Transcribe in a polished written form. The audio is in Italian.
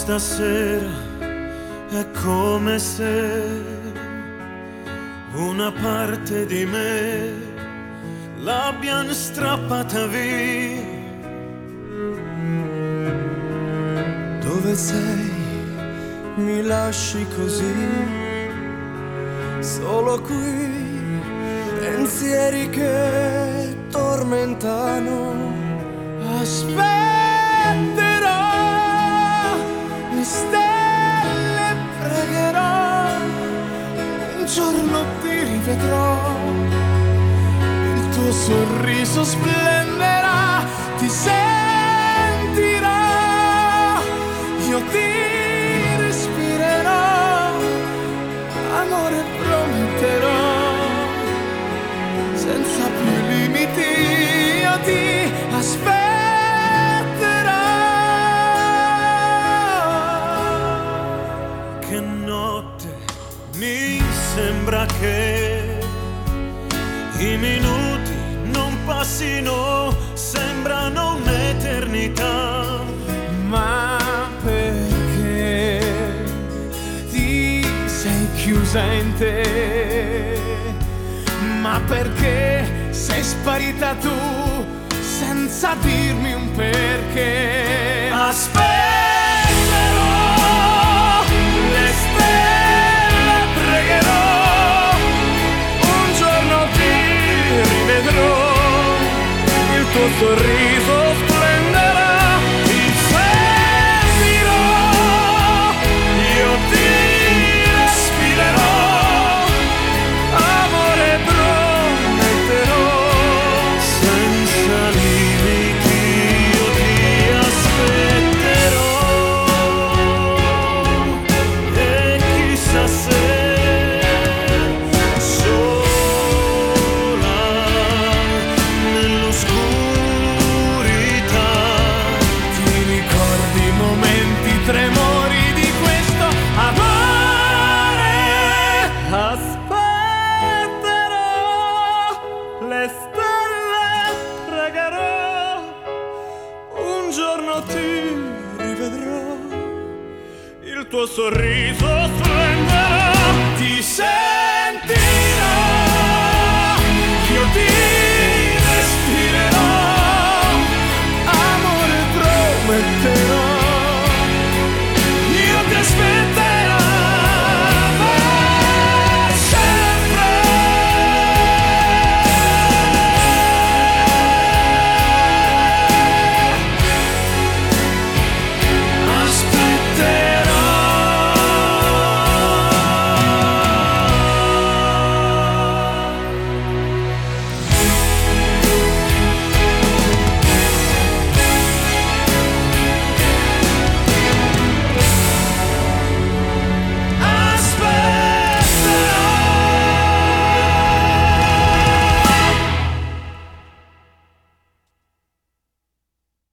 Stasera è come se una parte di me l'abbiano strappata via. Dove sei? Mi lasci così, solo qui, pensieri che tormentano. Aspetterò le stelle, pregherò, un giorno ti rivedrò, il tuo sorriso splenderà, ti sentirò, io ti respirerò, amore prometterò, senza più limiti io ti aspetterò. Che notte, mi sembra che i minuti non passino, sembrano un'eternità. Ma perché ti sei chiusa in te? Ma perché sei sparita tu senza dirmi un perché? Aspetterò Le stelle, pregherò, un giorno ti rivedrò, il tuo sorriso splenderà, ti sentirò, io ti respirerò, amore prometterò, senza limiti io ti aspetterò. E chissà se sola nell'oscurità ti ricordi i momenti tremori di questo amore. Aspetterò le stelle, pregherò, un giorno ti rivedrò, il tuo sorriso splenderà, ti sei